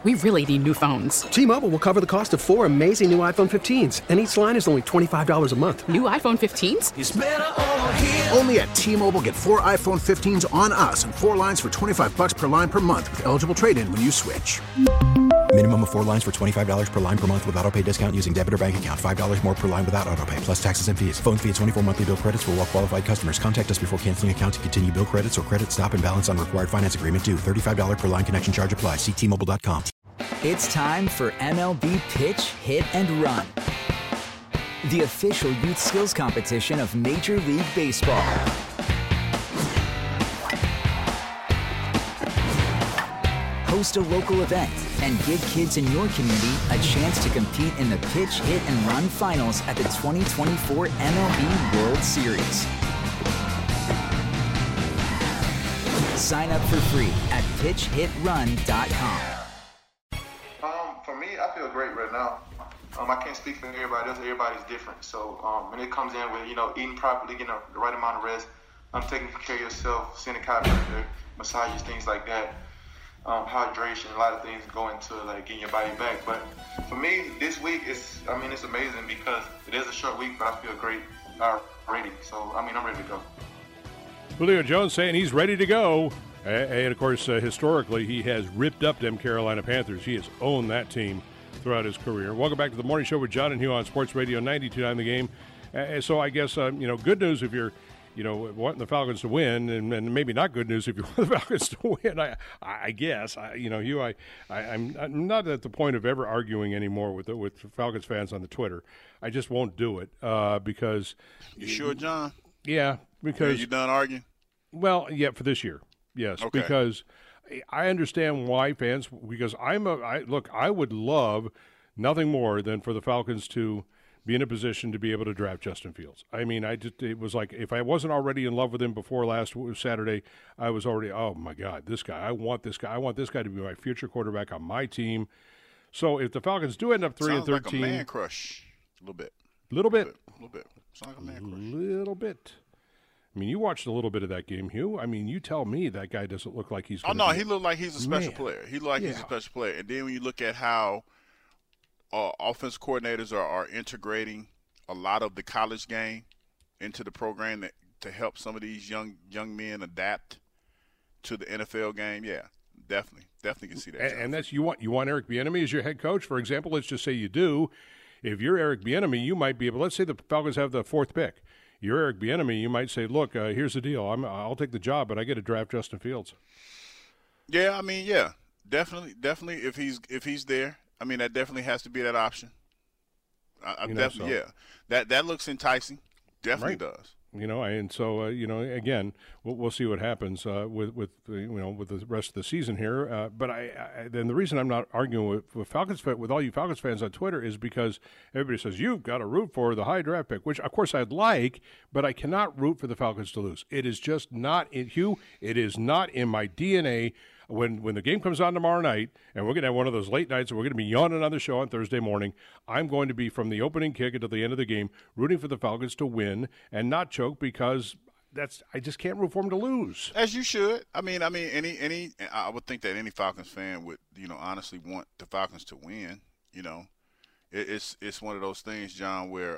We really need new phones. T-Mobile will cover the cost of 4 amazing new iPhone 15s, and each line is only $25 a month. New iPhone 15s? It's better over here. Only at T-Mobile, get 4 iPhone 15s on us and 4 lines for $25 per line per month with eligible trade-in when you switch. Minimum of 4 lines for $25 per line per month with autopay discount using debit or bank account. $5 more per line without autopay, plus taxes and fees. Phone fee at 24 monthly bill credits for well-qualified customers. Contact us before canceling account to continue bill credits or credit stop and balance on required finance agreement due. $35 per line connection charge applies. See T-Mobile.com. It's time for MLB Pitch, Hit, and Run, the official youth skills competition of Major League Baseball. Host a local event and give kids in your community a chance to compete in the Pitch, Hit, and Run finals at the 2024 MLB World Series. Sign up for free at pitchhitrun.com. For me, I feel great right now. I can't speak for everybody else. Everybody's different. So when it comes in with, eating properly, getting the right amount of rest, taking care of yourself, seeing a chiropractor, massages, things like that, hydration, a lot of things go into like getting your body back. But for me, this week it's amazing because it is a short week, but I feel great already. So I'm ready to go. Julio Jones saying he's ready to go. And, of course, historically, he has ripped up them Carolina Panthers. He has owned that team throughout his career. Welcome back to the Morning Show with John and Hugh on Sports Radio 92.9 The Game. So I guess, good news if you're, wanting the Falcons to win, and maybe not good news if you want the Falcons to win. I guess, Hugh, I'm not at the point of ever arguing anymore with Falcons fans on the Twitter. I just won't do it because. You sure, John? Yeah, because. Are you done arguing? Well, yeah, for this year. Yes, okay. Because I understand why fans. Because I would love nothing more than for the Falcons to be in a position to be able to draft Justin Fields. It was like if I wasn't already in love with him before last Saturday, I was already. Oh my God, this guy! I want this guy. I want this guy to be my future quarterback on my team. So if the Falcons do end up 3-13, like a man crush, a little bit. Sounds like a man crush. Little bit. You watched a little bit of that game, Hugh. You tell me that guy doesn't look like he's going to he looked like he's a special player. He looked like he's a special player. And then when you look at how offense coordinators are integrating a lot of the college game into the program to help some of these young men adapt to the NFL game, yeah, definitely can see that. And that's you want Eric Bieniemy as your head coach, for example. Let's just say you do. If you're Eric Bieniemy, you might be able. Let's say the Falcons have the 4th pick. You're Eric Bieniemy, you might say, look, here's the deal. I'll take the job, but I get to draft Justin Fields. Yeah, definitely. If he's there, that definitely has to be that option. Yeah, that looks enticing. Definitely does. Again, we'll see what happens with the rest of the season here. But then the reason I'm not arguing with Falcons with all you Falcons fans on Twitter is because everybody says you've got to root for the high draft pick, which of course I'd like, but I cannot root for the Falcons to lose. It is just not Hugh. It is not in my DNA. When the game comes on tomorrow night, and we're going to have one of those late nights, and we're going to be yawning on the show on Thursday morning, I'm going to be from the opening kick until the end of the game rooting for the Falcons to win and not choke because I just can't root for them to lose. As you should. I would think that any Falcons fan would honestly want the Falcons to win. It's one of those things, John, where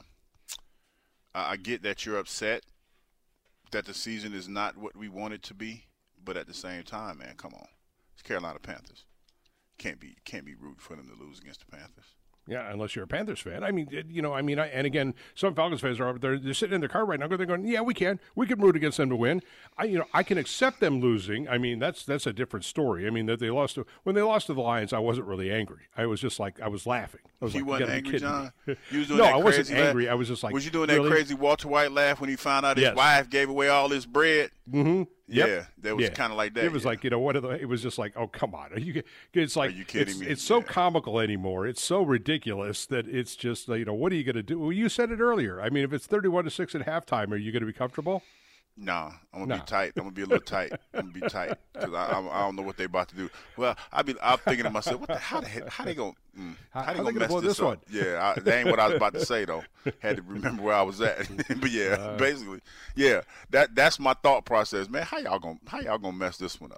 I get that you're upset that the season is not what we want it to be. But at the same time, man, come on. It's Carolina Panthers. Can't be rooting for them to lose against the Panthers. Yeah, unless you're a Panthers fan. And again, some Falcons fans are they're sitting in their car right now. They're going, yeah, we can root against them to win. I can accept them losing. That's a different story. That they lost when they lost to the Lions, I wasn't really angry. I was just like I was laughing. You wasn't angry, John? You was doing no, that I wasn't angry. Laugh? I was just like, was you doing that crazy Walter White laugh when he found out his wife gave away all his bread? Mm-hmm. Yeah, yep. that was kind of like that. It was like, it was just like, oh, come on. It's like, are you kidding me? It's so comical anymore. It's so ridiculous that it's just, what are you going to do? Well, you said it earlier. If it's 31-6 at halftime, are you going to be comfortable? No, I'm gonna be tight. I'm gonna be a little tight. I'm gonna be tight because I don't know what they're about to do. Well, I'm thinking to myself, how they gonna mess this up? Yeah, that ain't what I was about to say though. Had to remember where I was at. But yeah, basically, yeah. That's my thought process, man. How y'all gonna mess this one up?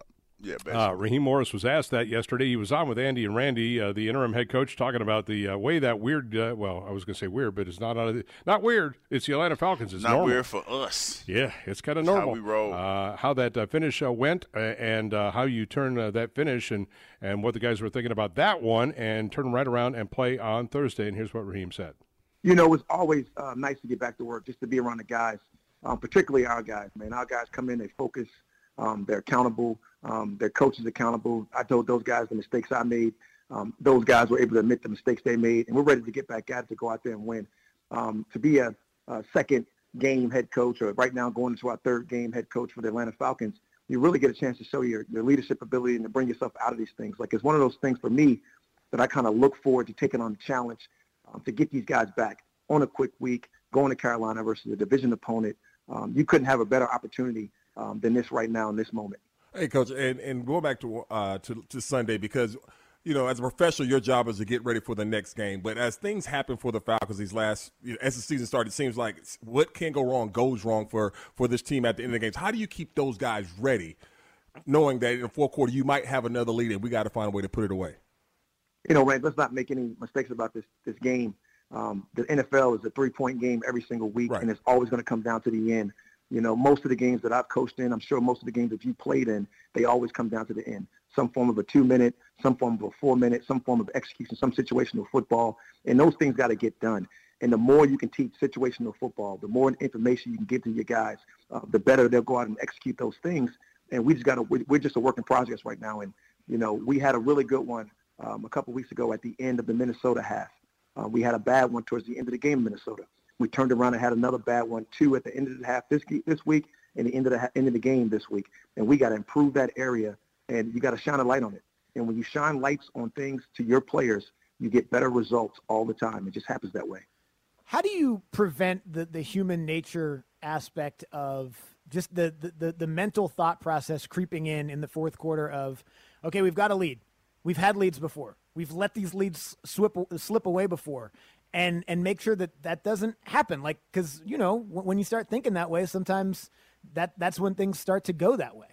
Yeah, basically. Raheem Morris was asked that yesterday. He was on with Andy and Randy, the interim head coach, talking about the way that weird. Well, I was going to say weird, but it's not weird. It's the Atlanta Falcons. It's not normal. Weird for us. Yeah, it's kind of normal. How we roll. How that finish went, and how you turn that finish, and what the guys were thinking about that one, and turn right around and play on Thursday. And here's what Raheem said. You know, it's always nice to get back to work, just to be around the guys, particularly our guys. Man, our guys come in, they focus, they're accountable. Their coach is accountable. I told those guys the mistakes I made. Those guys were able to admit the mistakes they made, and we're ready to get back at it to go out there and win. To be a second game head coach, or right now going into our third game head coach for the Atlanta Falcons, you really get a chance to show your leadership ability and to bring yourself out of these things. Like, it's one of those things for me that I kind of look forward to taking on the challenge to get these guys back on a quick week, going to Carolina versus a division opponent. You couldn't have a better opportunity than this right now in this moment. Hey, Coach, and going back to Sunday, because, you know, as a professional, your job is to get ready for the next game. But as things happen for the Falcons as the season started, it seems like what can go wrong goes wrong for this team at the end of the games. How do you keep those guys ready, knowing that in the fourth quarter you might have another lead and we got to find a way to put it away? You know, Rand, let's not make any mistakes about this game. The NFL is a three-point game every single week, right, and it's always going to come down to the end. You know, most of the games that I've coached in, I'm sure most of the games that you played in, they always come down to the end. Some form of a 2-minute, some form of a 4-minute, some form of execution, some situational football, and those things got to get done. And the more you can teach situational football, the more information you can give to your guys, the better they'll go out and execute those things. And we're just a work in progress right now. And, you know, we had a really good one a couple weeks ago at the end of the Minnesota half. We had a bad one towards the end of the game in Minnesota. We turned around and had another bad one, too, at the end of the half this week and the end of the game this week. And we got to improve that area, and you got to shine a light on it. And when you shine lights on things to your players, you get better results all the time. It just happens that way. How do you prevent the human nature aspect of just the mental thought process creeping in the fourth quarter of, okay, we've got a lead. We've had leads before. We've let these leads slip away before. And make sure that doesn't happen. Like, because, you know, when you start thinking that way, sometimes that's when things start to go that way.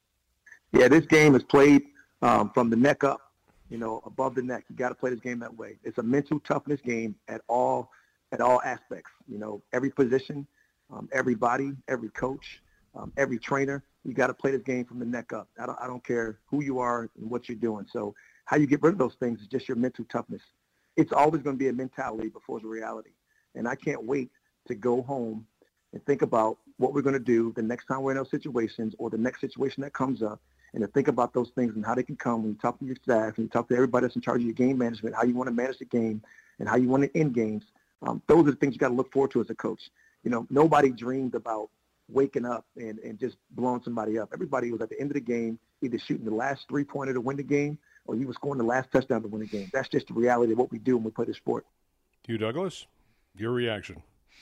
Yeah, this game is played from the neck up, you know, above the neck. You got to play this game that way. It's a mental toughness game at all aspects. You know, every position, every body, every coach, every trainer. You got to play this game from the neck up. I don't care who you are and what you're doing. So how you get rid of those things is just your mental toughness. It's always going to be a mentality before it's a reality. And I can't wait to go home and think about what we're going to do the next time we're in those situations or the next situation that comes up, and to think about those things and how they can come when you talk to your staff and you talk to everybody that's in charge of your game management, how you want to manage the game and how you want to end games. Those are the things you got to look forward to as a coach. You know, nobody dreamed about waking up and just blowing somebody up. Everybody was at the end of the game either shooting the last three-pointer to win the game or you were scoring the last touchdown to win the game. That's just the reality of what we do when we play this sport. Hugh Douglas, your reaction?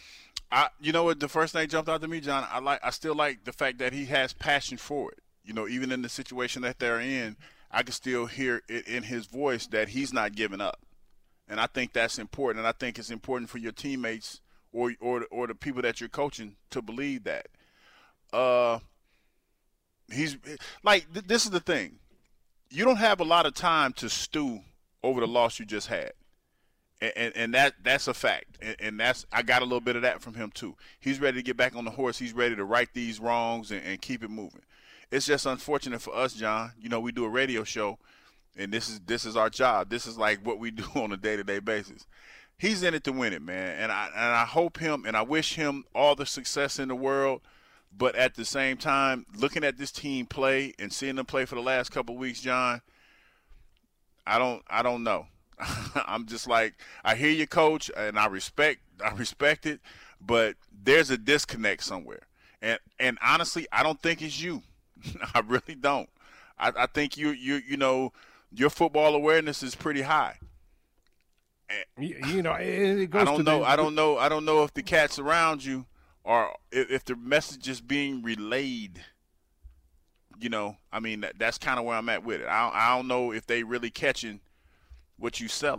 You know what? The first thing jumped out to me, John. I still like the fact that he has passion for it. You know, even in the situation that they're in, I can still hear it in his voice that he's not giving up, and I think that's important. And I think it's important for your teammates or the people that you're coaching to believe that. He's like this is the thing. You don't have a lot of time to stew over the loss you just had. And that's a fact. And that's I got a little bit of that from him too. He's ready to get back on the horse. He's ready to right these wrongs and keep it moving. It's just unfortunate for us, John. You know, we do a radio show, and this is our job. This is like what we do on a day-to-day basis. He's in it to win it, man. And I hope him and I wish him all the success in the world. But at the same time, looking at this team play and seeing them play for the last couple of weeks, John, I don't know. I'm just like, I hear you, Coach, and I respect it, but there's a disconnect somewhere. And honestly, I don't think it's you. I really don't. I think you know your football awareness is pretty high. You know, it goes I don't know if the cats around you or if the message is being relayed. You know, I mean that's kind of where I'm at with it. I don't know if they really catching what you selling.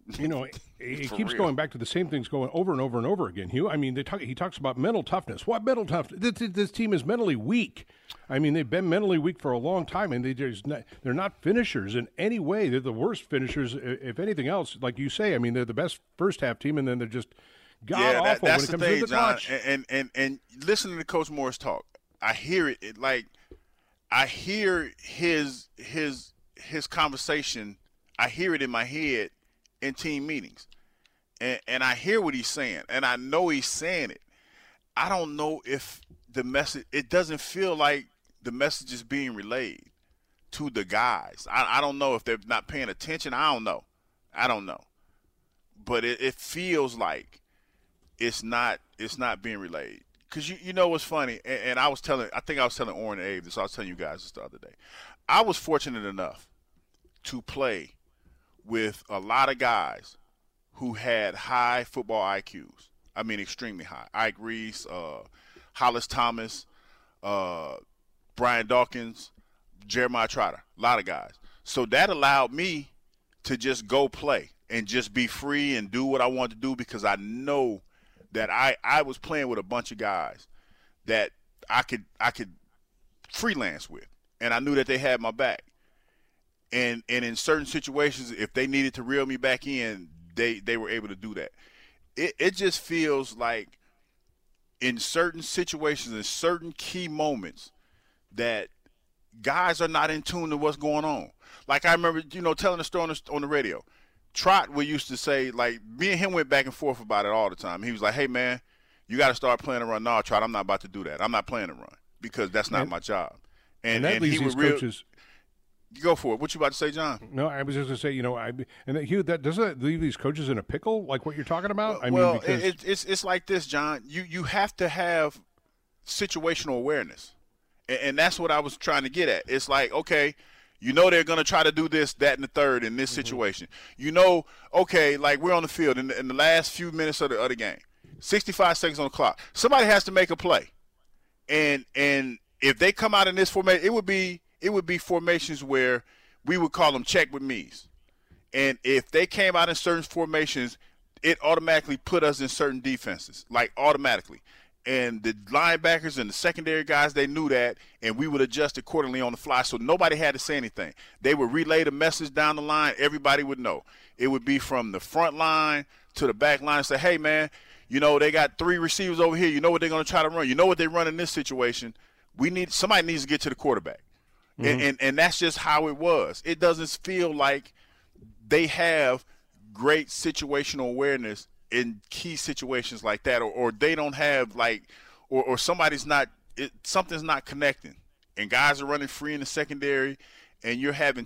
You know, it keeps real. going back to the same things going over and over and over again, Hugh. I mean, he talks about mental toughness. What mental toughness? This team is mentally weak. I mean, they've been mentally weak for a long time, and they're not finishers in any way. They're the worst finishers, if anything else. Like you say, I mean, they're the best first-half team, and then they're just god-awful when it comes to the clutch. And listening to Coach Morris talk, I hear it like I hear his conversation. I hear it in my head in team meetings, and I hear what he's saying, and I know he's saying it. I don't know if the message. It doesn't feel like the message is being relayed to the guys. I don't know if they're not paying attention. I don't know, but it feels like it's not being relayed. Because you know what's funny, and I think I was telling Oren and Abe this. I was telling you guys this the other day. I was fortunate enough to play with a lot of guys who had high football IQs. I mean, extremely high. Ike Reese, Hollis Thomas, Brian Dawkins, Jeremiah Trotter, a lot of guys. So that allowed me to just go play and just be free and do what I wanted to do because I know that I was playing with a bunch of guys that I could freelance with, and I knew that they had my back. And in certain situations, if they needed to reel me back in, they were able to do that. It just feels like in certain situations, in certain key moments, that guys are not in tune to what's going on. Like I remember, telling the story on the radio. Trot, we used to say, like, me and him went back and forth about it all the time. He was like, hey, man, you got to start playing a run. No, Trot, I'm not about to do that. I'm not playing a run because that's not my job. And that leaves these coaches. Go for it. What you about to say, John? No, I was just going to say, Hugh, doesn't that leave these coaches in a pickle, like what you're talking about? It's like this, John. You have to have situational awareness, and that's what I was trying to get at. It's like, okay, they're going to try to do this, that, and the third in this situation. Okay, like we're on the field in the last few minutes of the game, 65 seconds on the clock. Somebody has to make a play, and if they come out in this formation, it would be formations where we would call them check with me's. And if they came out in certain formations, it automatically put us in certain defenses, like automatically. And the linebackers and the secondary guys, they knew that, and we would adjust accordingly on the fly. So nobody had to say anything. They would relay the message down the line. Everybody would know. It would be from the front line to the back line and say, hey, man, they got 3 receivers over here. You know what they're going to try to run. You know what they run in this situation. Somebody needs to get to the quarterback. Mm-hmm. And that's just how it was. It doesn't feel like they have great situational awareness in key situations like that, or they don't have or something's not connecting, and guys are running free in the secondary, and you're having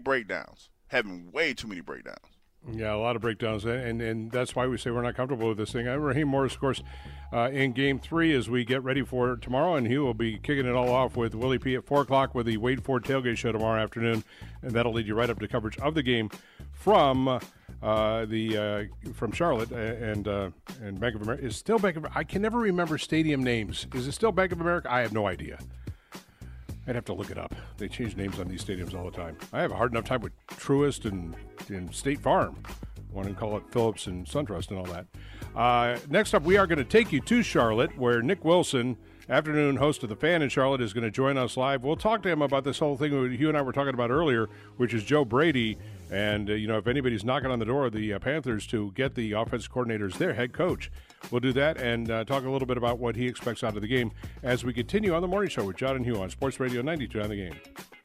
way too many breakdowns. Yeah, a lot of breakdowns, and that's why we say we're not comfortable with this thing. Raheem Morris, of course, in Game 3 as we get ready for tomorrow, and he will be kicking it all off with Willie P. at 4 o'clock with the Wade Ford Tailgate Show tomorrow afternoon, and that'll lead you right up to coverage of the game from Charlotte and Bank of America. Is still Bank of America? I can never remember stadium names. Is it still Bank of America? I have no idea. I'd have to look it up. They change names on these stadiums all the time. I have a hard enough time with Truist and State Farm. Want to call it Phillips and SunTrust and all that. Next up, we are going to take you to Charlotte, where Nick Wilson, afternoon host of The Fan in Charlotte, is going to join us live. We'll talk to him about this whole thing Hugh and I were talking about earlier, which is Joe Brady. And, if anybody's knocking on the door of the Panthers to get the offense coordinators their head coach, we'll do that and talk a little bit about what he expects out of the game as we continue on the morning show with John and Hugh on Sports Radio 92 on the Game.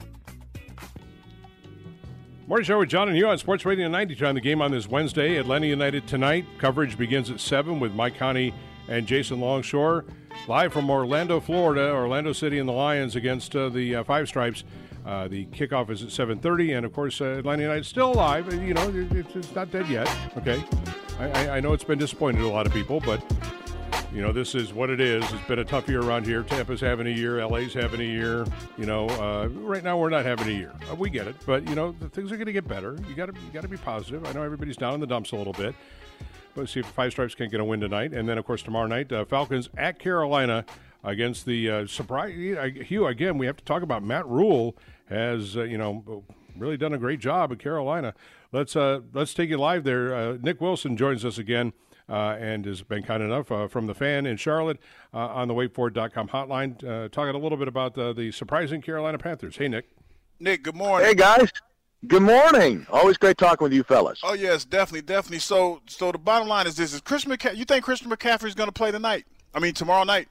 Morning show with John and Hugh on Sports Radio 92 on the Game on this Wednesday. Atlanta United tonight. Coverage begins at 7 with Mike Connie and Jason Longshore. Live from Orlando, Florida, Orlando City and the Lions against the Five Stripes. The kickoff is at 7:30, and of course, Atlanta United still alive. It's not dead yet. Okay, I know it's been disappointing to a lot of people, but this is what it is. It's been a tough year around here. Tampa's having a year. LA's having a year. Right now we're not having a year. We get it, but the things are going to get better. You got to be positive. I know everybody's down in the dumps a little bit, but see if Five Stripes can't get a win tonight, and then of course tomorrow night, Falcons at Carolina against the surprise. Hugh, again, we have to talk about Matt Rule. Has really done a great job at Carolina. Let's take it live there. Nick Wilson joins us again and has been kind enough from the Fan in Charlotte on the WaitFor.com hotline, talking a little bit about the surprising Carolina Panthers. Hey, Nick. Nick, good morning. Hey, guys. Good morning. Always great talking with you fellas. Oh, yes, definitely. So the bottom line is this. You think Christian McCaffrey is going to play tomorrow night?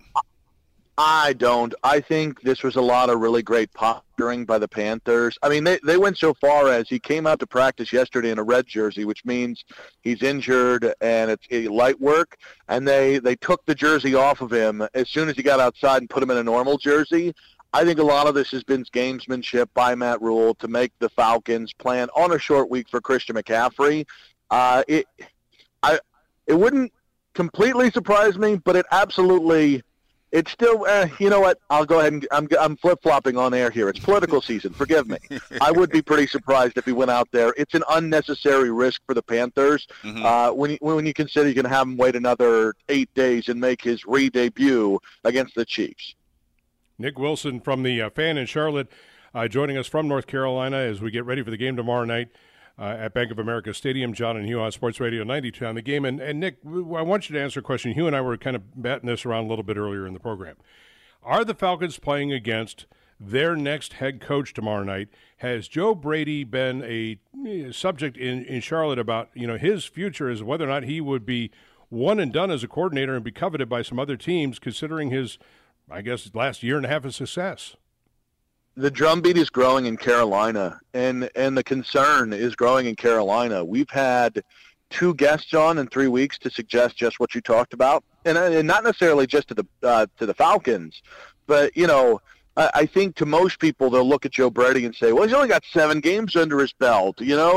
I don't. I think this was a lot of really great posturing by the Panthers. I mean, they went so far as he came out to practice yesterday in a red jersey, which means he's injured and it's light work, and they took the jersey off of him as soon as he got outside and put him in a normal jersey. I think a lot of this has been gamesmanship by Matt Rule to make the Falcons plan on a short week for Christian McCaffrey. It wouldn't completely surprise me, but it absolutely – it's still you know what? I'll go ahead and I'm flip-flopping on air here. It's political season. Forgive me. I would be pretty surprised if he went out there. It's an unnecessary risk for the Panthers. When you consider you can have him wait another 8 days and make his re-debut against the Chiefs. Nick Wilson from the Fan in Charlotte joining us from North Carolina as we get ready for the game tomorrow night at Bank of America Stadium. John and Hugh on Sports Radio 92 on the game. And Nick, I want you to answer a question. Hugh and I were kind of batting this around a little bit earlier in the program. Are the Falcons playing against their next head coach tomorrow night? Has Joe Brady been a subject in Charlotte about his future as whether or not he would be one and done as a coordinator and be coveted by some other teams considering his last year and a half of success? The drumbeat is growing in Carolina, and the concern is growing in Carolina. We've had 2 guests on in 3 weeks to suggest just what you talked about, and not necessarily just to the Falcons, but I think to most people they'll look at Joe Brady and say, well, he's only got 7 games under his belt.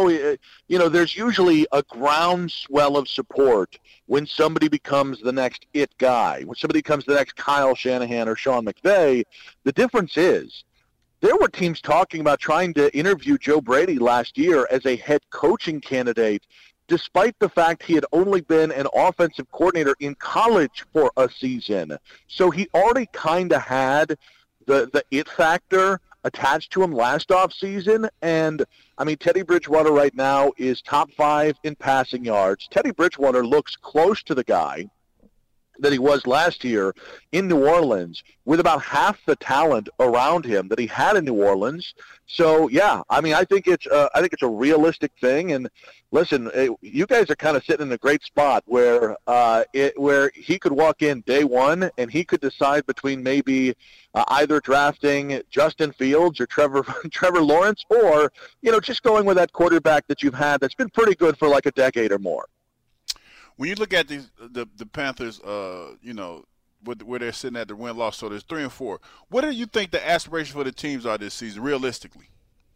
There's usually a groundswell of support when somebody becomes the next it guy, when somebody becomes the next Kyle Shanahan or Sean McVay. The difference is there were teams talking about trying to interview Joe Brady last year as a head coaching candidate, despite the fact he had only been an offensive coordinator in college for a season. So he already kind of had the it factor attached to him last offseason. And, I mean, Teddy Bridgewater right now is top 5 in passing yards. Teddy Bridgewater looks close to the guy that he was last year in New Orleans with about half the talent around him that he had in New Orleans. So, yeah, I mean, I think it's a realistic thing. And listen, you guys are kind of sitting in a great spot where he could walk in day one and he could decide between maybe either drafting Justin Fields or Trevor Lawrence, or just going with that quarterback that you've had that's been pretty good for like a decade or more. When you look at the Panthers, where they're sitting at the win-loss, so there's 3 and 4. What do you think the aspirations for the teams are this season, realistically?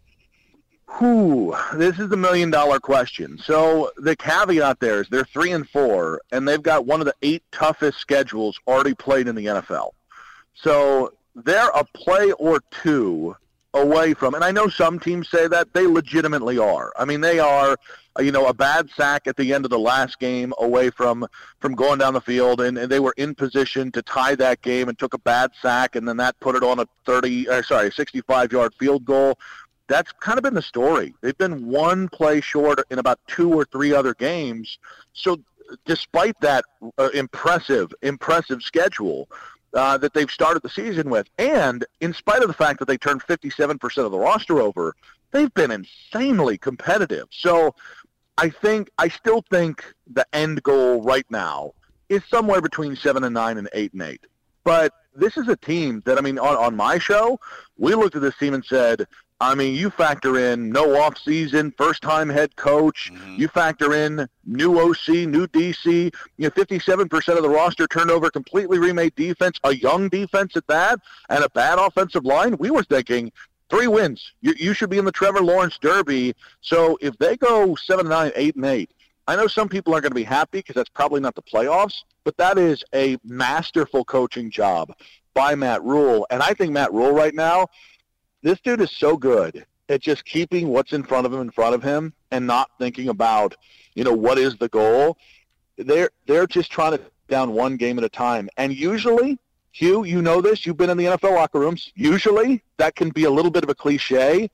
This is the $1 million question. So the caveat there is they're 3 and 4, and they've got one of the 8 toughest schedules already played in the NFL. So they're a play or 2 away from, and I know some teams say that, they legitimately are. I mean, they are, a bad sack at the end of the last game away from going down the field, and they were in position to tie that game and took a bad sack, and then that put it on a 65-yard field goal. That's kind of been the story. They've been 1 play short in about 2 or 3 other games. So despite that impressive schedule that they've started the season with, and in spite of the fact that they turned 57% of the roster over, they've been insanely competitive. So I still think the end goal right now is somewhere between 7-9 and 8-8. But this is a team that, I mean, on my show, we looked at this team and said, I mean, you factor in no offseason, first-time head coach. You factor in new OC, new DC. 57% of the roster turned over, completely remade defense, a young defense at that, and a bad offensive line. We were thinking 3 wins. You should be in the Trevor Lawrence Derby. So if they go 7-9, 8-8, I know some people aren't going to be happy because that's probably not the playoffs, but that is a masterful coaching job by Matt Rule. And I think Matt Rule right now, this dude is so good at just keeping what's in front of him and not thinking about, what is the goal. They're just trying to down 1 game at a time. And usually, Hugh, you know this, you've been in the NFL locker rooms, usually that can be a little bit of a cliche.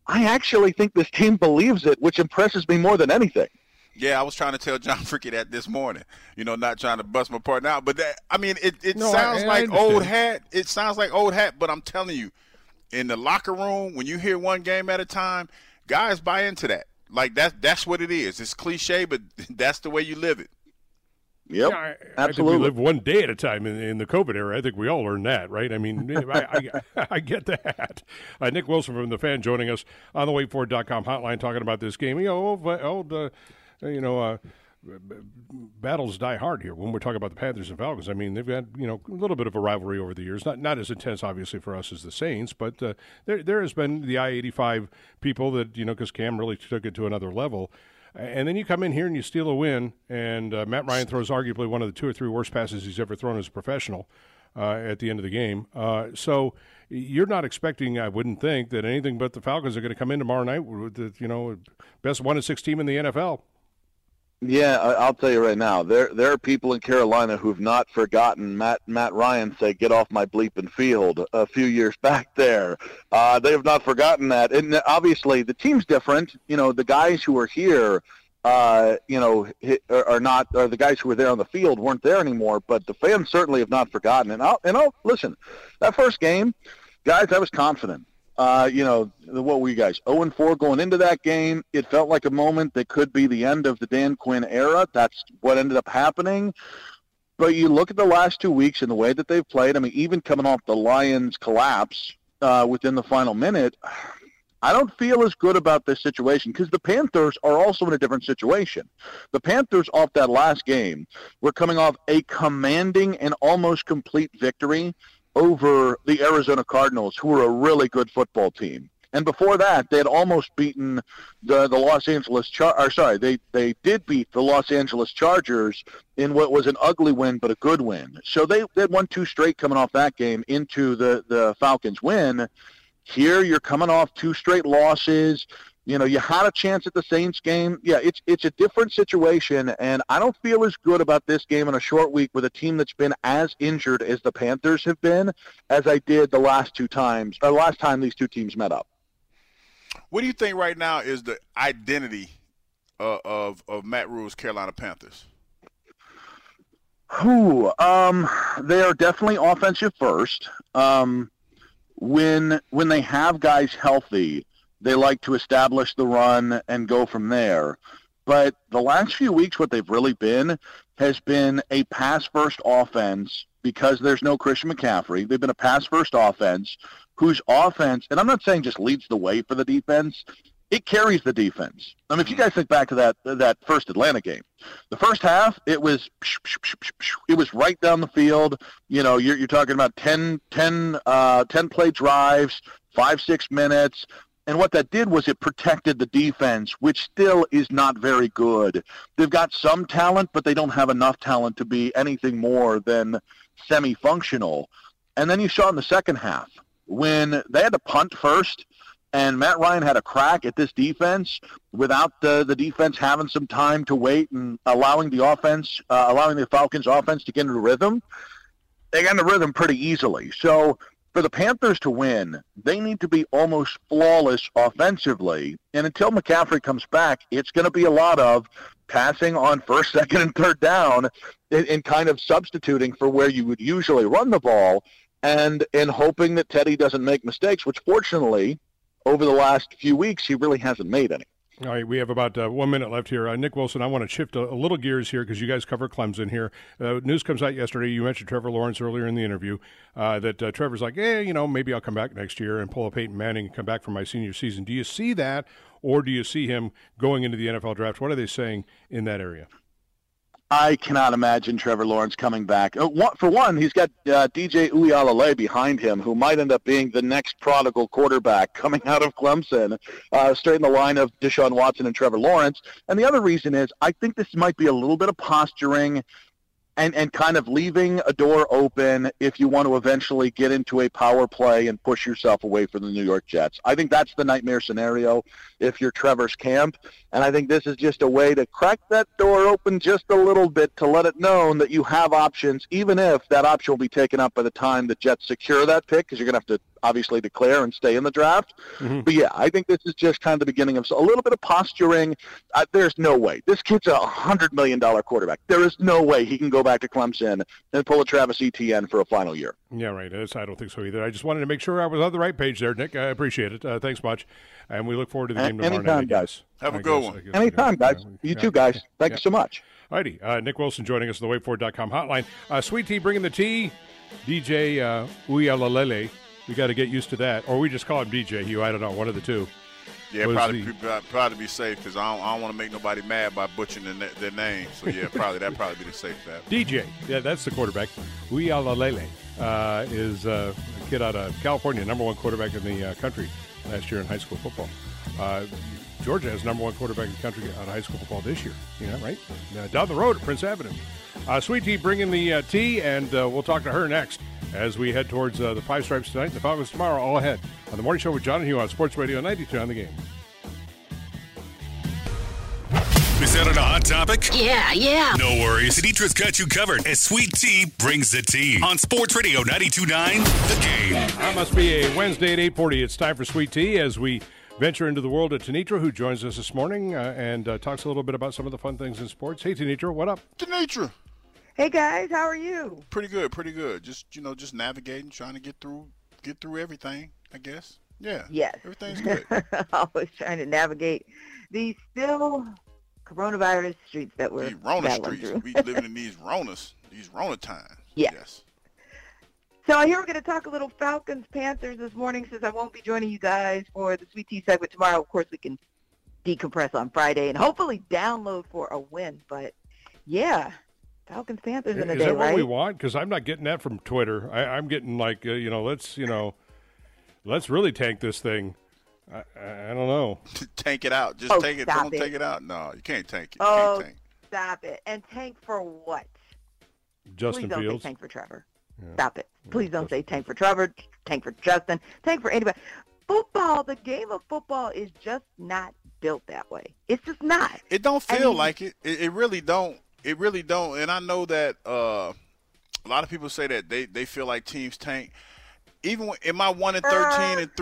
I actually think this team believes it, which impresses me more than anything. Yeah, I was trying to tell John Fricky that this morning. Not trying to bust my part now, but it sounds like old hat. It sounds like old hat, but I'm telling you, in the locker room, when you hear one game at a time, guys buy into that. Like that's what it is. It's cliche, but that's the way you live it. Yep, yeah, absolutely. I think we live one day at a time in the COVID era. I think we all learned that, right? I mean, I get that. Nick Wilson from The Fan joining us on the WakeFord.com hotline talking about this game. Battles die hard here when we're talking about the Panthers and Falcons. I mean, they've got a little bit of a rivalry over the years, not as intense, obviously, for us as the Saints, but there has been the I-85 people that because Cam really took it to another level. And then you come in here and you steal a win, and Matt Ryan throws arguably one of the 2 or 3 worst passes he's ever thrown as a professional at the end of the game. So you're not expecting, I wouldn't think, that anything but the Falcons are going to come in tomorrow night with the best 1-6 team in the NFL. Yeah, I'll tell you right now, there are people in Carolina who've not forgotten Matt Ryan say, "Get off my bleeping field" a few years back there. They have not forgotten that. And obviously the team's different. The guys who are here, are not, or the guys who were there on the field weren't there anymore, but the fans certainly have not forgotten. And I'll listen, that first game, guys, I was confident. What were you guys, 0-4 going into that game? It felt like a moment that could be the end of the Dan Quinn era. That's what ended up happening. But you look at the last 2 weeks and the way that they've played, I mean, even coming off the Lions' collapse within the final minute, I don't feel as good about this situation because the Panthers are also in a different situation. The Panthers, off that last game, were coming off a commanding and almost complete victory over the Arizona Cardinals, who were a really good football team. And before that, they had almost beaten the Los Angeles they did beat the Los Angeles Chargers in what was an ugly win, but a good win. So they won 2 straight coming off that game into the Falcons win. Here, you're coming off 2 straight losses. You had a chance at the Saints game. Yeah, it's a different situation, and I don't feel as good about this game in a short week with a team that's been as injured as the Panthers have been as I did the last time these two teams met up. What do you think right now is the identity of Matt Rhule's Carolina Panthers? They are definitely offensive first. When they have guys healthy, they like to establish the run and go from there. But the last few weeks, what they've really been has been a pass-first offense because there's no Christian McCaffrey. They've been a pass-first offense whose offense, and I'm not saying just leads the way for the defense, it carries the defense. I mean, if you guys think back to that first Atlanta game, the first half, it was right down the field. You're talking about 10 play drives, 5-6 minutes. And what that did was it protected the defense, which still is not very good. They've got some talent, but they don't have enough talent to be anything more than semi-functional. And then you saw in the second half when they had to punt first, and Matt Ryan had a crack at this defense without the defense having some time to wait and allowing the Falcons' offense to get into rhythm. They got into rhythm pretty easily. So for the Panthers to win, they need to be almost flawless offensively. And until McCaffrey comes back, it's going to be a lot of passing on first, second, and third down and kind of substituting for where you would usually run the ball and hoping that Teddy doesn't make mistakes, which fortunately, over the last few weeks, he really hasn't made any. All right, we have about 1 minute left here. Nick Wilson, I want to shift a little gears here because you guys cover Clemson here. News comes out yesterday. You mentioned Trevor Lawrence earlier in the interview that Trevor's like, maybe I'll come back next year and pull a Peyton Manning and come back for my senior season. Do you see that, or do you see him going into the NFL draft? What are they saying in that area? I cannot imagine Trevor Lawrence coming back. For one, he's got DJ Uiagalelei behind him, who might end up being the next prodigal quarterback coming out of Clemson, straight in the line of Deshaun Watson and Trevor Lawrence. And the other reason is I think this might be a little bit of posturing and kind of leaving a door open if you want to eventually get into a power play and push yourself away from the New York Jets. I think that's the nightmare scenario if you're Trevor's camp, and I think this is just a way to crack that door open just a little bit to let it known that you have options, even if that option will be taken up by the time the Jets secure that pick, because you're going to have to obviously declare and stay in the draft. Mm-hmm. But, yeah, I think this is just kind of the beginning of a little bit of posturing. There's no way. This kid's a $100 million quarterback. There is no way he can go back to Clemson and pull a Travis Etienne for a final year. Yeah, right. I don't think so either. I just wanted to make sure I was on the right page there, Nick. I appreciate it. Thanks much. And we look forward to the game tomorrow night. Anytime, guys. Have a good one. Anytime, guys. You too, guys. Thank you so much. Alrighty. Nick Wilson joining us on the WaitFor.com hotline. Sweet Tea bringing the tea. DJ Uyalalele. We got to get used to that. Or we just call him DJ Hugh. I don't know. One of the two. Yeah, probably be safe because I don't want to make nobody mad by butchering their name. So, yeah, that'd probably be the safe bet. DJ. Yeah, that's the quarterback. Uyalalele is a kid out of California, number one quarterback in the country last year in high school football. Georgia has number one quarterback in the country out of high school football this year. Right? Down the road at Prince Avenue. Sweet Tea bringing the tea, and we'll talk to her next as we head towards the Five Stripes tonight and the Falcons tomorrow, all ahead on the Morning Show with John and Hugh on Sports Radio 92 on the Game. Is that a hot topic? Yeah. No worries. Denitra's got you covered as Sweet Tea brings the tea on Sports Radio 92.9 The Game. It must be a Wednesday at 8:40. It's time for Sweet Tea as we venture into the world of Tenitra, who joins us this morning and talks a little bit about some of the fun things in sports. Hey, Tenitra, what up? Tenitra. Hey guys, how are you? Pretty good. Just navigating, trying to get through everything, I guess. Yeah. Yes. Everything's good. Always trying to navigate these still coronavirus streets that we're battling through. We living in these Rona times. Yeah. Yes. So I hear we're going to talk a little Falcons-Panthers this morning since I won't be joining you guys for the Sweet Tea segment tomorrow. Of course, we can decompress on Friday and hopefully download for a win. But, yeah, Falcons-Panthers in a day, right? Is that what we want? Because I'm not getting that from Twitter. I'm getting like, let's really tank this thing. I don't know. Tank it out. Just take it. Don't take it out. No, you can't tank it. Stop it. And tank for what? Justin Please don't Fields. say tank for Trevor. Yeah. Stop it. Please don't say tank for Trevor, tank for Justin, tank for anybody. Football, the game of football is just not built that way. It's just not. It don't feel like it. It really don't. It really don't. And I know that a lot of people say that they feel like teams tank. Even in my 1-13 and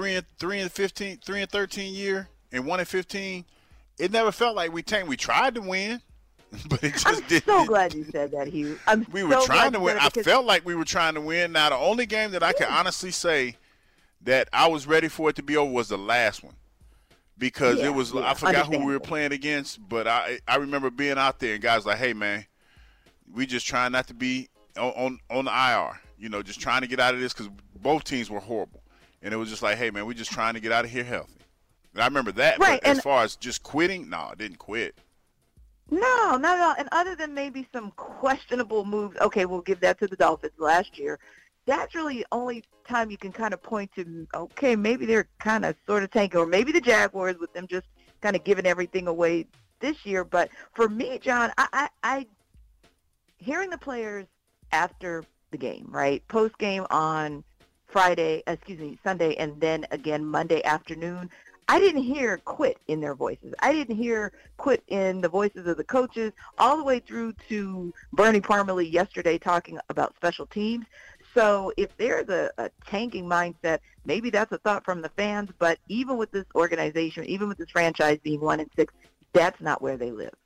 3-13 year and 1-15, it never felt like we tanked. We tried to win, but it just didn't. I'm so glad you said that, Hugh. We were trying to win. I felt like we were trying to win. Now, the only game that I can honestly say that I was ready for it to be over was the last one, because it was. I forgot who we were playing against, but I remember being out there and guys like, "Hey, man, we just trying not to be on the IR. Just trying to get out of this because both teams were horrible." And it was just like, hey, man, we're just trying to get out of here healthy. And I remember that. Right, but as far as just quitting, no, I didn't quit. No, not at all. And other than maybe some questionable moves, okay, we'll give that to the Dolphins last year. That's really the only time you can kind of point to, okay, maybe they're kind of sort of tanking, or maybe the Jaguars with them just kind of giving everything away this year. But for me, John, I hearing the players after the game, right, post-game on Sunday, and then again Monday afternoon, I didn't hear quit in their voices. I didn't hear quit in the voices of the coaches, all the way through to Bernie Parmalee yesterday talking about special teams. So if there's a tanking mindset, maybe that's a thought from the fans, but even with this organization, even with this franchise being 1-6, that's not where they live.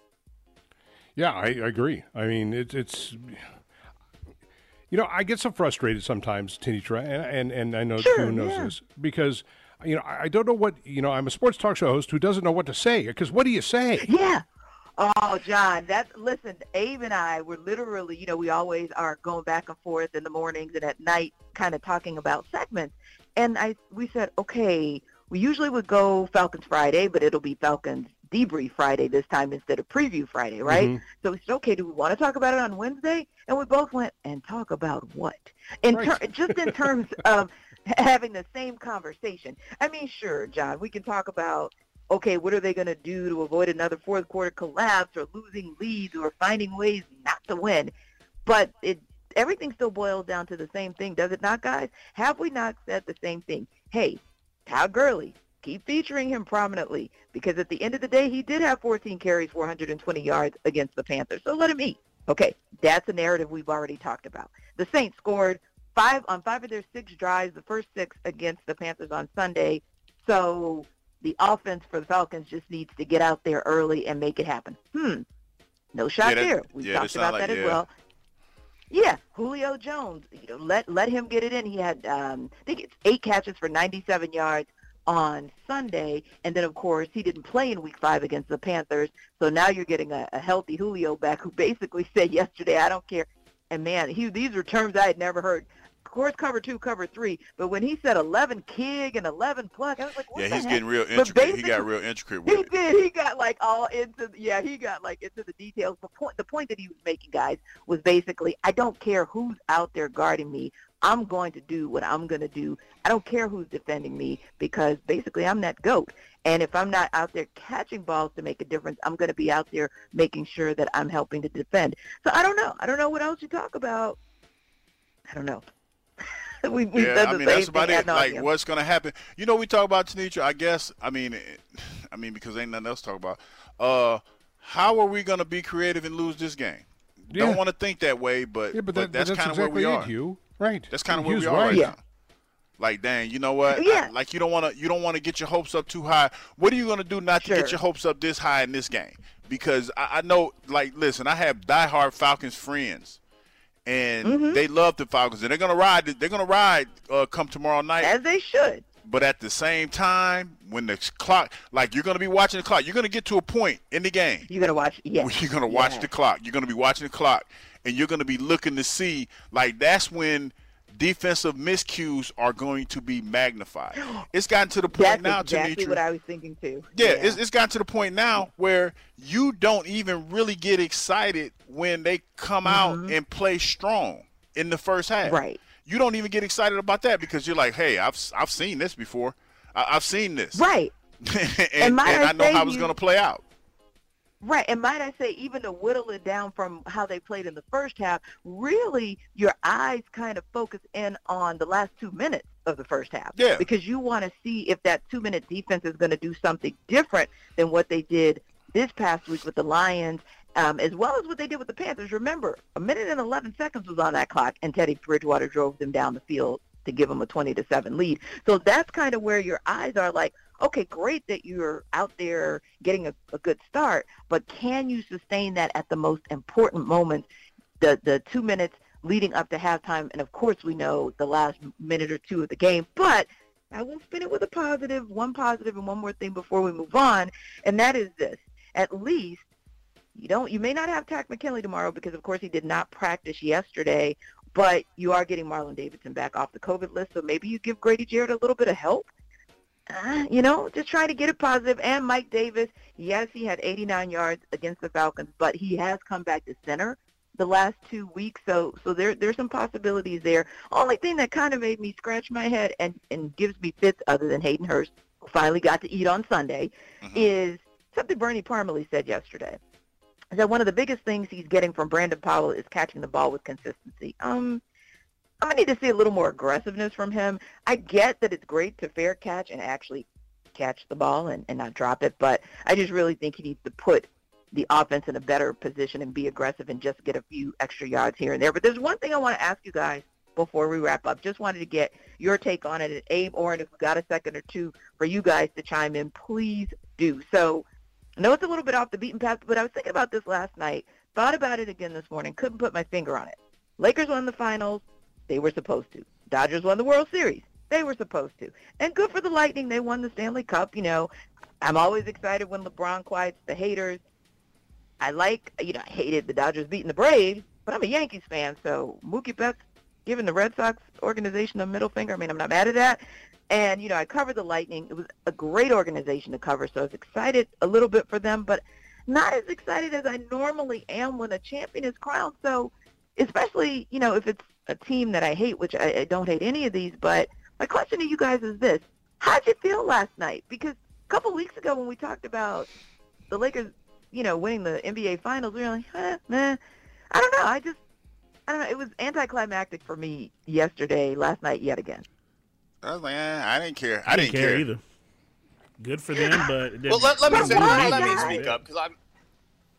Yeah, I agree. I mean, it's I get so frustrated sometimes, Tenitra, and I know Hugh knows this, because, I don't know what, I'm a sports talk show host who doesn't know what to say, because what do you say? Yeah. Oh, John, listen, Abe and I were literally, we always are going back and forth in the mornings and at night kind of talking about segments. And we said, okay, we usually would go Falcons Friday, but it'll be Falcons Debrief Friday this time instead of Preview Friday, right? Mm-hmm. So we said, okay, do we want to talk about it on Wednesday? And we both went, and talk about what? Just in terms of having the same conversation. I mean, sure, John, we can talk about, okay, what are they going to do to avoid another fourth quarter collapse or losing leads or finding ways not to win? But everything still boils down to the same thing, does it not, guys? Have we not said the same thing? Hey, Todd Gurley, keep featuring him prominently, because at the end of the day, he did have 14 carries, 420 yards against the Panthers. So let him eat. Okay, that's a narrative we've already talked about. The Saints scored 5 of their 6 drives, the first 6 against the Panthers on Sunday. So the offense for the Falcons just needs to get out there early and make it happen. No shot there. We talked about that as well. Yeah, Julio Jones. Let him get it in. He had I think it's 8 catches for 97 yards on Sunday, and then of course he didn't play in Week 5 against the Panthers. So now you're getting a healthy Julio back, who basically said yesterday, "I don't care." And man, these are terms I had never heard. Of course, cover 2, cover 3, but when he said 11 kig and 11 pluck, I was like, what the he's heck? getting real intricate. He got real intricate with it. He did. He got into the details. The point that he was making, guys, was basically, I don't care who's out there guarding me. I'm going to do what I'm going to do. I don't care who's defending me, because basically I'm that GOAT. And if I'm not out there catching balls to make a difference, I'm going to be out there making sure that I'm helping to defend. So I don't know. I don't know what else you talk about. I don't know. we that's about it. Like, what's going to happen? We talk about Tenitra, I guess. I mean, because ain't nothing else to talk about. How are we going to be creative and lose this game? Yeah. Don't want to think that way, but that's kind of exactly where we are. Hugh. Right. That's kind of where we are right now. Like, dang, you know what? Yeah. You don't want to get your hopes up too high. What are you going to do not to get your hopes up this high in this game? Because I know, listen, I have diehard Falcons friends. And they love the Falcons, and they're gonna ride. They're gonna ride come tomorrow night, as they should. But at the same time, when the clock, you're gonna be watching the clock, you're gonna get to a point in the game. You're gonna watch. Yeah. You're gonna watch the clock. You're gonna be watching the clock, and you're gonna be looking to see. That's when defensive miscues are going to be magnified. It's gotten to the point now, That's exactly Tenitra, what I was thinking too. Yeah, it's gotten to the point now where you don't even really get excited when they come out and play strong in the first half. Right. You don't even get excited about that, because you're like, hey, I've seen this before. I've seen this. Right. and I know how it's going to play out. Right, and might I say, even to whittle it down from how they played in the first half, really your eyes kind of focus in on the last 2 minutes of the first half. Yeah. Because you want to see if that 2-minute defense is going to do something different than what they did this past week with the Lions, as well as what they did with the Panthers. Remember, 1 minute and 11 seconds was on that clock, and Teddy Bridgewater drove them down the field to give them a 20-7 lead. So that's kind of where your eyes are like, okay, great that you're out there getting a good start, but can you sustain that at the most important moments, the 2 minutes leading up to halftime? And, of course, we know the last minute or two of the game. But I will spin it with one positive and one more thing before we move on, and that is this. At least you may not have Takk McKinley tomorrow because, of course, he did not practice yesterday, but you are getting Marlon Davidson back off the COVID list, so maybe you give Grady Jarrett a little bit of help. Just try to get it positive. And Mike Davis, yes, he had 89 yards against the Falcons, but he has come back to center the last 2 weeks, so there's some possibilities there. Only thing that kind of made me scratch my head and gives me fits, other than Hayden Hurst, who finally got to eat on Sunday, is something Bernie Parmalee said yesterday. He said one of the biggest things he's getting from Brandon Powell is catching the ball with consistency. I'm going to need to see a little more aggressiveness from him. I get that it's great to fair catch and actually catch the ball and not drop it, but I just really think he needs to put the offense in a better position and be aggressive and just get a few extra yards here and there. But there's one thing I want to ask you guys before we wrap up. Just wanted to get your take on it. And Abe, Oren, if we've got a second or two for you guys to chime in, please do. So I know it's a little bit off the beaten path, but I was thinking about this last night, thought about it again this morning, couldn't put my finger on it. Lakers won the finals. They were supposed to. Dodgers won the World Series. They were supposed to. And good for the Lightning. They won the Stanley Cup. I'm always excited when LeBron quiets the haters. I hated the Dodgers beating the Braves, but I'm a Yankees fan, so Mookie Betts giving the Red Sox organization a middle finger, I'm not mad at that. And, I covered the Lightning. It was a great organization to cover, so I was excited a little bit for them, but not as excited as I normally am when a champion is crowned. So especially, if it's a team that I hate, which I don't hate any of these, but my question to you guys is this. How'd you feel last night? Because a couple weeks ago when we talked about the Lakers, winning the NBA Finals, we were like, I don't know. I don't know. It was anticlimactic for me last night yet again. I was like, I didn't care. I didn't care either. Good for them, but well, let me speak up because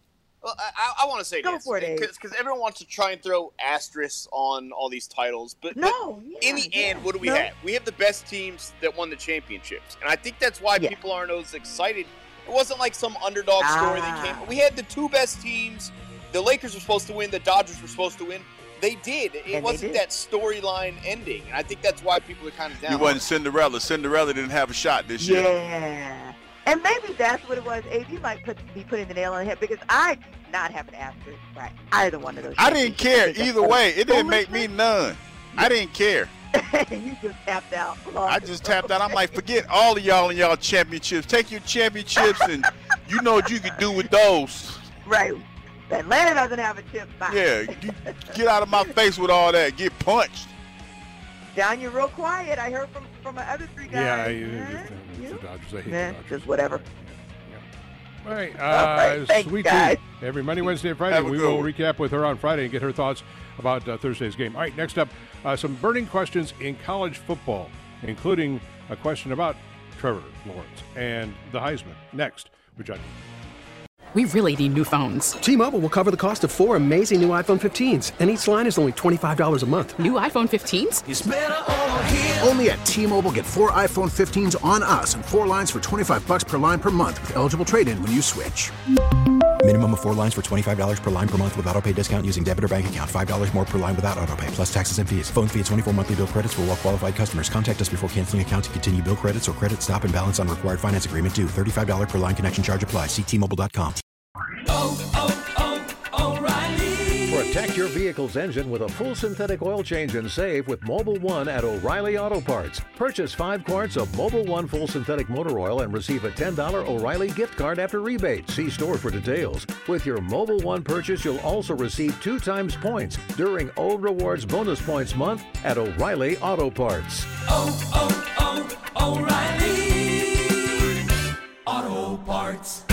Well, I want to say Go this for it, because everyone wants to try and throw asterisks on all these titles, but in the end, what do we have? We have the best teams that won the championships, and I think that's why people aren't as excited. It wasn't like some underdog story that came. We had the two best teams. The Lakers were supposed to win. The Dodgers were supposed to win. They did. It wasn't that storyline ending, and I think that's why people are kind of down. You wasn't Cinderella. Cinderella didn't have a shot this year. Yeah. And maybe that's what it was. Abe, you might be putting the nail on the head because I did not have an asterisk right either one of those. I didn't care either way. It didn't make me none. I didn't care. You just tapped out. I just tapped out. I'm like, forget all of y'all and y'all championships. Take your championships and you know what you can do with those. Right. Atlanta doesn't have a chip. Bye. Yeah. Get out of my face with all that. Get punched. John, you're real quiet. I heard from my other three guys. The Dodgers. I hate the Dodgers. Just whatever. All right. Thanks, Sweet guys. Tea. Every Monday, Wednesday, and Friday. We will recap with her on Friday and get her thoughts about Thursday's game. All right, next up, some burning questions in college football, including a question about Trevor Lawrence and the Heisman. Next, with Johnny. We really need new phones. T-Mobile will cover the cost of 4 amazing new iPhone 15s, and each line is only $25 a month. New iPhone 15s? It's better over here. Only at T-Mobile, get 4 iPhone 15s on us and 4 lines for $25 per line per month with eligible trade-in when you switch. Minimum of 4 lines for $25 per line per month with autopay discount using debit or bank account. $5 more per line without autopay, plus taxes and fees. Phone fee at 24 monthly bill credits for well-qualified customers. Contact us before canceling account to continue bill credits or credit stop and balance on required finance agreement due. $35 per line connection charge applies. See T-Mobile.com. O'Reilly. Protect your vehicle's engine with a full synthetic oil change and save with Mobil 1 at O'Reilly Auto Parts. Purchase 5 quarts of Mobil 1 full synthetic motor oil and receive a $10 O'Reilly gift card after rebate. See store for details. With your Mobil 1 purchase, you'll also receive 2 times points during O Rewards Bonus Points Month at O'Reilly Auto Parts. O'Reilly Auto Parts.